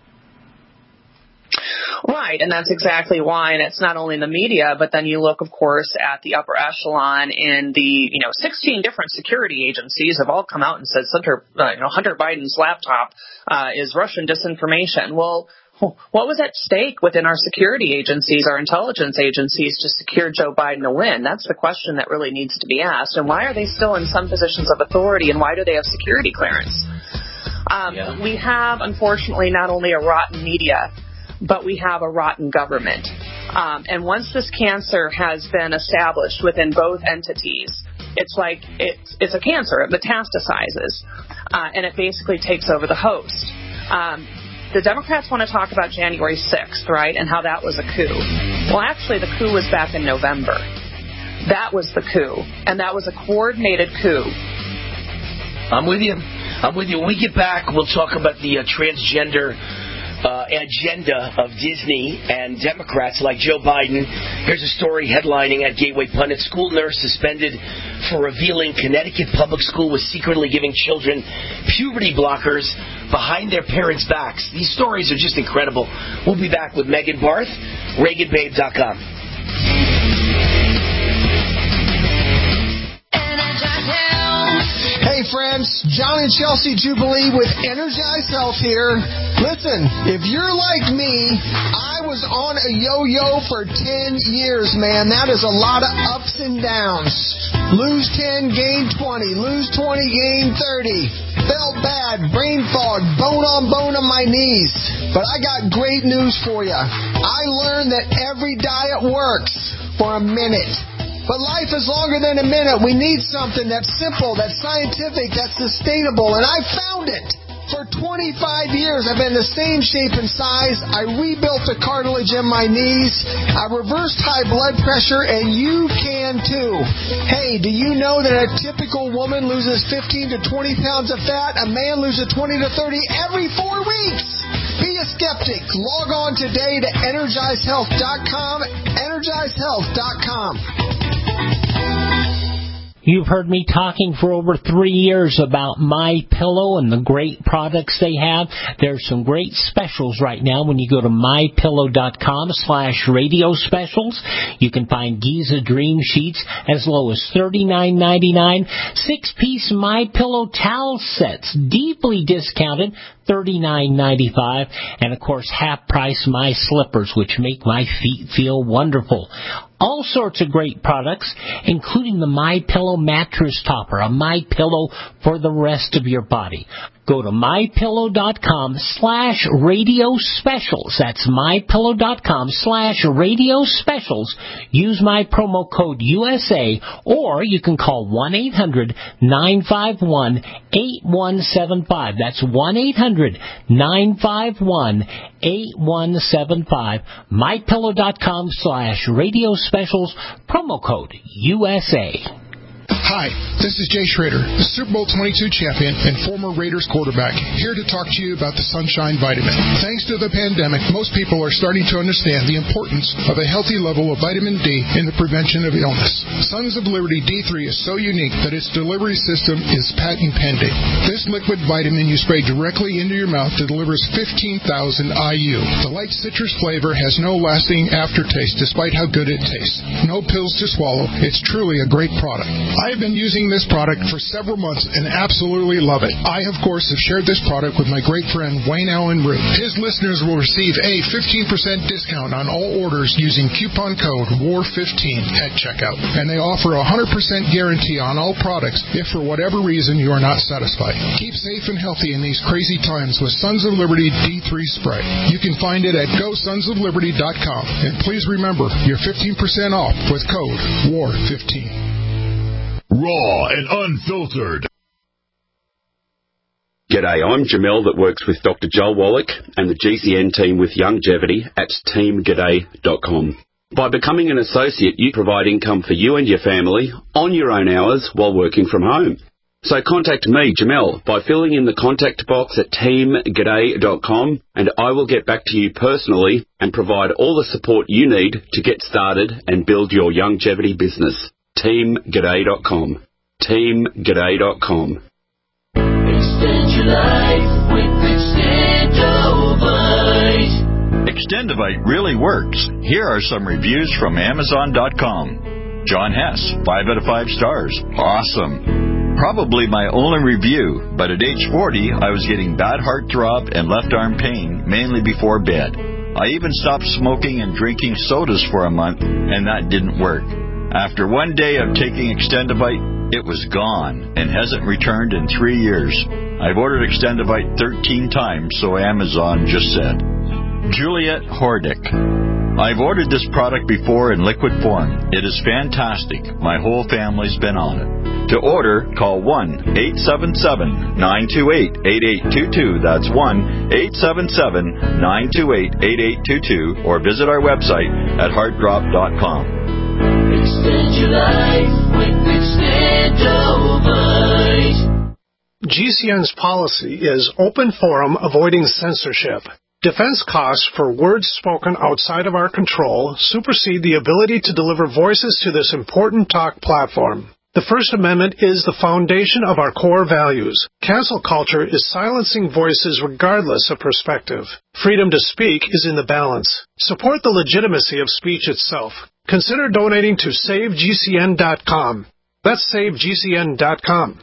Right, and that's exactly why, and it's not only in the media, but then you look, of course, at the upper echelon in the, you know, sixteen different security agencies have all come out and said Hunter, uh, you know, Hunter Biden's laptop uh, is Russian disinformation. Well, what was at stake within our security agencies, our intelligence agencies, to secure Joe Biden to win? That's the question that really needs to be asked. And why are they still in some positions of authority, and why do they have security clearance? Um, yeah. We have, unfortunately, not only a rotten media, but we have a rotten government. Um, and once this cancer has been established within both entities, it's like it's, it's a cancer. It metastasizes, uh, and it basically takes over the host. Um, the Democrats want to talk about January sixth, right, and how that was a coup. Well, actually, the coup was back in November. That was the coup, and that was a coordinated coup. I'm with you. I'm with you. When we get back, we'll talk about the uh, transgender Uh, agenda of Disney and Democrats like Joe Biden. Here's a story headlining at Gateway Pundit. School nurse suspended for revealing Connecticut public school was secretly giving children puberty blockers behind their parents' backs. These stories are just incredible. We'll be back with Megan Barth, Reagan Babe dot com. Hey friends, John and Chelsea Jubilee with Energize Health here. Listen, if you're like me, I was on a yo-yo for ten years, man. That is a lot of ups and downs. Lose ten, gain twenty. Lose twenty, gain thirty. Felt bad, brain fog, bone on bone on my knees. But I got great news for you. I learned that every diet works for a minute. But life is longer than a minute. We need something that's simple, that's scientific, that's sustainable, and I found it. For twenty-five years, I've been the same shape and size. I rebuilt the cartilage in my knees. I reversed high blood pressure, and you can too. Hey, do you know that a typical woman loses fifteen to twenty pounds of fat? A man loses twenty to thirty every four weeks. Be a skeptic. Log on today to energize health dot com, energize health dot com. You've heard me talking for over three years about MyPillow and the great products they have. There's some great specials right now when you go to mypillow.com slash radio specials. You can find Giza Dream Sheets as low as thirty-nine ninety-nine. Six-piece MyPillow towel sets, deeply discounted, thirty-nine ninety-five. And, of course, half-price My Slippers, which make my feet feel wonderful. All sorts of great products, including the MyPillow mattress topper, a MyPillow for the rest of your body. Go to mypillow.com slash radio specials. That's mypillow.com slash radio specials. Use my promo code U S A, or you can call one eight hundred nine five one eight one seven five. That's one eight hundred nine five one eight one seven five. mypillow.com slash radio specials. Promo code U S A. Hi, this is Jay Schrader, the Super Bowl twenty-two champion and former Raiders quarterback, here to talk to you about the Sunshine Vitamin. Thanks to the pandemic, most people are starting to understand the importance of a healthy level of vitamin D in the prevention of illness. Sons of Liberty D three is so unique that its delivery system is patent pending. This liquid vitamin you spray directly into your mouth delivers fifteen thousand I U. The light citrus flavor has no lasting aftertaste despite how good it tastes. No pills to swallow. It's truly a great product. I have been using this product for several months and absolutely love it. I, of course, have shared this product with my great friend Wayne Allen Root. His listeners will receive a fifteen percent discount on all orders using coupon code W A R fifteen at checkout. And they offer a one hundred percent guarantee on all products if for whatever reason you are not satisfied. Keep safe and healthy in these crazy times with Sons of Liberty D three Spray. You can find it at go sons of liberty dot com. And please remember, you're fifteen percent off with code W A R fifteen. Raw and unfiltered. G'day, I'm Jamel that works with Doctor Joel Wallach and the G C N team with Longevity at team g'day dot com. By becoming an associate, you provide income for you and your family on your own hours while working from home. So contact me, Jamel, by filling in the contact box at team g'day dot com, and I will get back to you personally and provide all the support you need to get started and build your longevity business. team g'day dot com. team g'day dot com. Extend your life with Extendovite. Extendovite really works. Here are some reviews from Amazon dot com. John Hess, five out of five stars. Awesome. Probably my only review, but at age forty, I was getting bad heart throb and left arm pain, mainly before bed. I even stopped smoking and drinking sodas for a month, and that didn't work. After one day of taking Extendovite, it was gone and hasn't returned in three years. I've ordered Extendovite thirteen times, so Amazon just said. Juliet Hordick. I've ordered this product before in liquid form. It is fantastic. My whole family's been on it. To order, call one eight seven seven, nine two eight, eight eight two two. That's one eight seven seven, nine two eight, eight eight two two, or visit our website at heart drop dot com. Extend your life with Extendovite. G C N's policy is open forum, avoiding censorship. Defense costs for words spoken outside of our control supersede the ability to deliver voices to this important talk platform. The First Amendment is the foundation of our core values. Cancel culture is silencing voices regardless of perspective. Freedom to speak is in the balance. Support the legitimacy of speech itself. Consider donating to save G C N dot com. That's save G C N dot com.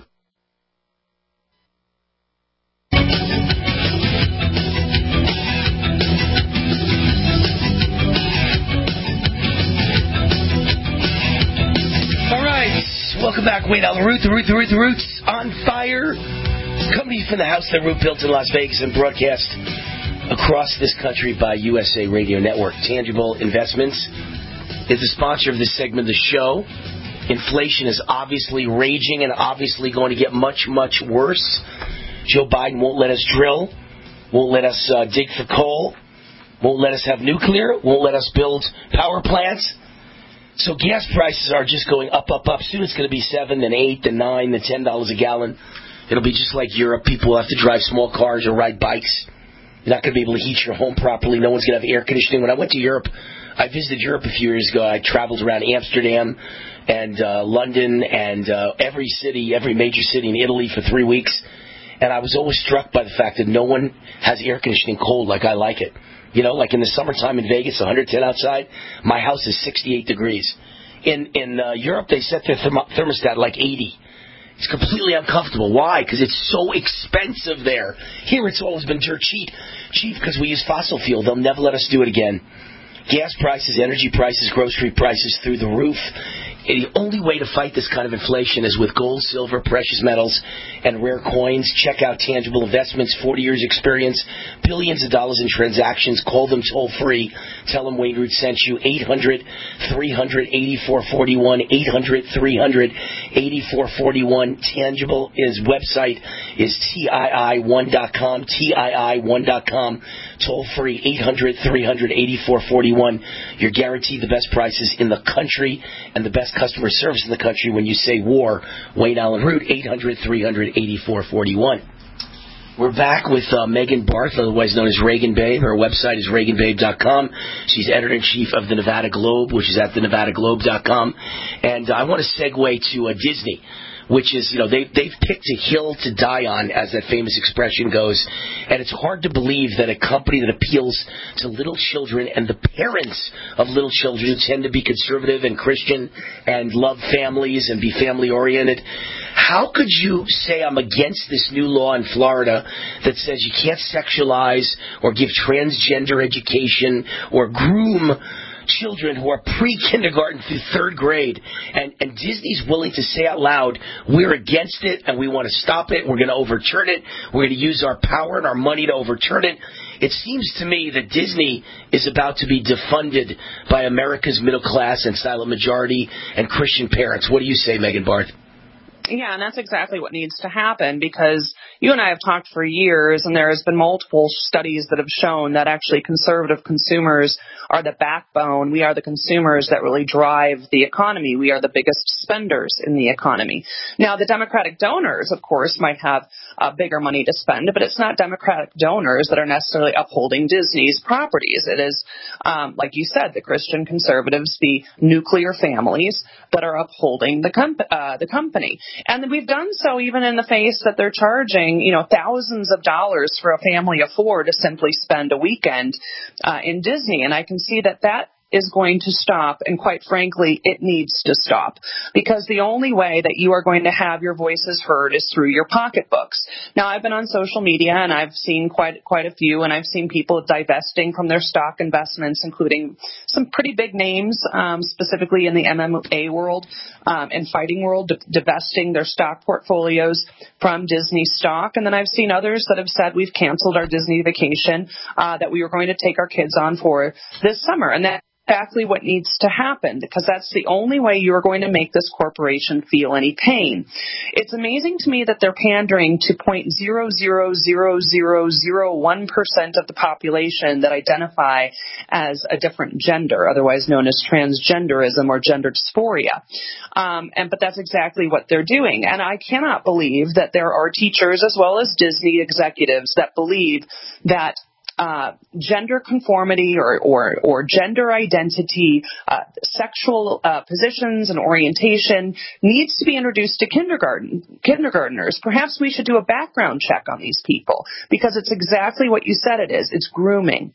Welcome back, Wayne Allen Root, the Root, the Root, the Roots on fire. Coming from the house that Root built in Las Vegas and broadcast across this country by U S A Radio Network. Tangible Investments is the sponsor of this segment of the show. Inflation is obviously raging and obviously going to get much, much worse. Joe Biden won't let us drill, won't let us uh, dig for coal, won't let us have nuclear, won't let us build power plants. So gas prices are just going up, up, up. Soon it's going to be seven, then eight, then nine, then ten dollars a gallon. It'll be just like Europe. People will have to drive small cars or ride bikes. You're not going to be able to heat your home properly. No one's going to have air conditioning. When I went to Europe, I visited Europe a few years ago. I traveled around Amsterdam and uh, London and uh, every city, every major city in Italy for three weeks. And I was always struck by the fact that no one has air conditioning cold like I like it. You know, like in the summertime in Vegas, one hundred ten outside, my house is sixty-eight degrees. In in uh, Europe, they set their therm- thermostat like eighty. It's completely uncomfortable. Why? Because it's so expensive there. Here it's always been dirt cheap. Cheap because we use fossil fuel. They'll never let us do it again. Gas prices, energy prices, grocery prices through the roof. And the only way to fight this kind of inflation is with gold, silver, precious metals, and rare coins. Check out Tangible Investments, forty years experience, billions of dollars in transactions. Call them toll-free. Tell them Wayne Root sent you, eight hundred, three hundred, eighty-four forty-one, eight hundred, three hundred, eighty-four forty-one. Tangible, his website is T I I one dot com, T I I one dot com. Toll-free, eight hundred, three hundred, eighty-four forty-one. You're guaranteed the best prices in the country and the best customer service in the country when you say war. Wayne Allen Root, eight hundred, three hundred, eighty-four forty-one. We're back with uh, Megan Barth, otherwise known as Reagan Babe. Her website is reagan babe dot com. She's editor-in-chief of the Nevada Globe, which is at the nevada globe dot com. And uh, I want to segue to uh, Disney, which is, you know, they, they've picked a hill to die on, as that famous expression goes. And it's hard to believe that a company that appeals to little children and the parents of little children who tend to be conservative and Christian and love families and be family-oriented, how could you say I'm against this new law in Florida that says you can't sexualize or give transgender education or groom children who are pre-kindergarten through third grade, and, and Disney's willing to say out loud, we're against it and we want to stop it, we're going to overturn it, we're going to use our power and our money to overturn it. It seems to me that Disney is about to be defunded by America's middle class and silent majority and Christian parents. What do you say, Megan Barth? Yeah, and that's exactly what needs to happen, because you and I have talked for years, and there has been multiple studies that have shown that actually conservative consumers are the backbone. We are the consumers that really drive the economy. We are the biggest spenders in the economy. Now, the Democratic donors, of course, might have uh, bigger money to spend, but it's not Democratic donors that are necessarily upholding Disney's properties. It is, um, like you said, the Christian conservatives, the nuclear families that are upholding the, comp- uh, the company. And we've done so even in the face that they're charging, you know, thousands of dollars for a family of four to simply spend a weekend uh, in Disney. And I can see that that is going to stop, and quite frankly, it needs to stop, because the only way that you are going to have your voices heard is through your pocketbooks. Now, I've been on social media, and I've seen quite quite a few, and I've seen people divesting from their stock investments, including some pretty big names, um, specifically in the M M A world um, and fighting world, di- divesting their stock portfolios from Disney stock. And then I've seen others that have said we've canceled our Disney vacation uh, that we were going to take our kids on for this summer, and that exactly what needs to happen, because that's the only way you're going to make this corporation feel any pain. It's amazing to me that they're pandering to zero point zero zero zero zero zero one percent of the population that identify as a different gender, otherwise known as transgenderism or gender dysphoria. Um, and but that's exactly what they're doing. And I cannot believe that there are teachers as well as Disney executives that believe that Uh, gender conformity or, or, or gender identity, uh, sexual uh, positions and orientation needs to be introduced to kindergarten kindergartners. Perhaps we should do a background check on these people, because it's exactly what you said it is. It's grooming.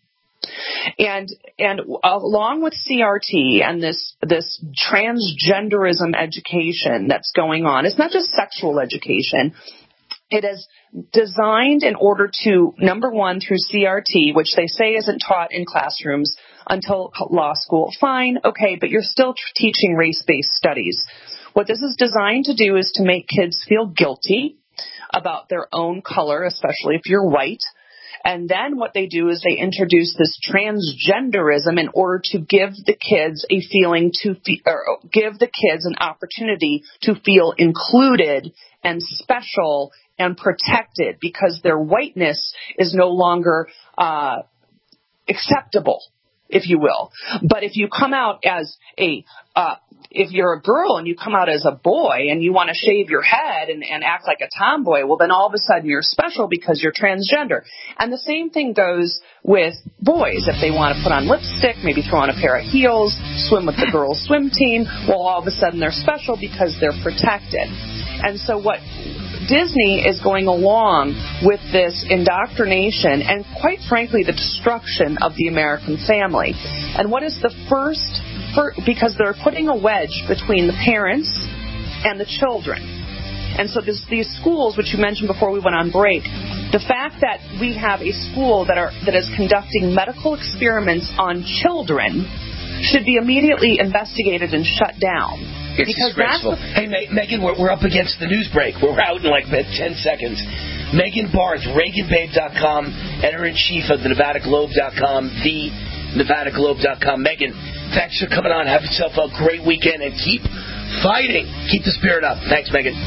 And and along with C R T and this this transgenderism education that's going on, it's not just sexual education. It is designed in order to, number one, through C R T, which they say isn't taught in classrooms until law school. Fine, okay, but you're still tr- teaching race-based studies. What this is designed to do is to make kids feel guilty about their own color, especially if you're white. And then what they do is they introduce this transgenderism in order to give the kids a feeling to fe- or give the kids an opportunity to feel included and special and protected, because their whiteness is no longer uh, acceptable, if you will. But if you come out as a uh, if you're a girl and you come out as a boy and you want to shave your head and, and act like a tomboy, well, then all of a sudden you're special because you're transgender. And the same thing goes with boys. If they want to put on lipstick, maybe throw on a pair of heels, swim with the girls' swim team, well, all of a sudden they're special because they're protected. And so what Disney is going along with this indoctrination and, quite frankly, the destruction of the American family. And what is the first, first because they're putting a wedge between the parents and the children. And so this, these schools, which you mentioned before we went on break, the fact that we have a school that are that is conducting medical experiments on children should be immediately investigated and shut down. It's because disgraceful. That's hey, Ma- Megan, we're, we're up against the news break. We're out in like ten seconds. Megan Barth, Reagan Babe dot com, editor-in-chief of the Nevada Globe dot com, the Nevada Globe dot com. Megan, thanks for coming on. Have yourself a great weekend and keep fighting. Keep the spirit up. Thanks, Megan.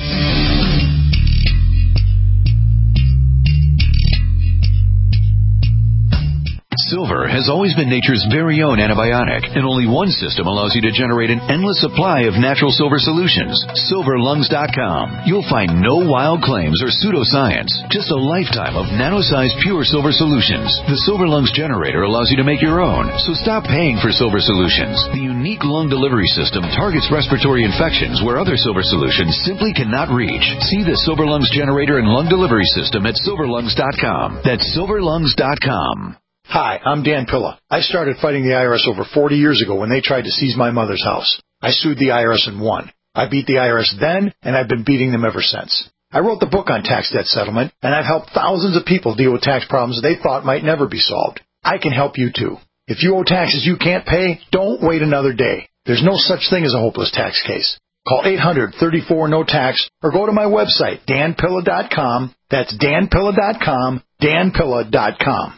Silver has always been nature's very own antibiotic, and only one system allows you to generate an endless supply of natural silver solutions. Silver Lungs dot com. You'll find no wild claims or pseudoscience, just a lifetime of nano-sized pure silver solutions. The Silver Lungs generator allows you to make your own, so stop paying for silver solutions. The unique lung delivery system targets respiratory infections where other silver solutions simply cannot reach. See the Silver Lungs generator and lung delivery system at Silver Lungs dot com. That's Silver Lungs dot com. Hi, I'm Dan Pilla. I started fighting the I R S over forty years ago when they tried to seize my mother's house. I sued the I R S and won. I beat the I R S then, and I've been beating them ever since. I wrote the book on tax debt settlement, and I've helped thousands of people deal with tax problems they thought might never be solved. I can help you too. If you owe taxes you can't pay, don't wait another day. There's no such thing as a hopeless tax case. Call eight hundred, thirty-four, no tax or go to my website, Dan Pilla dot com. That's Dan Pilla dot com, Dan Pilla dot com.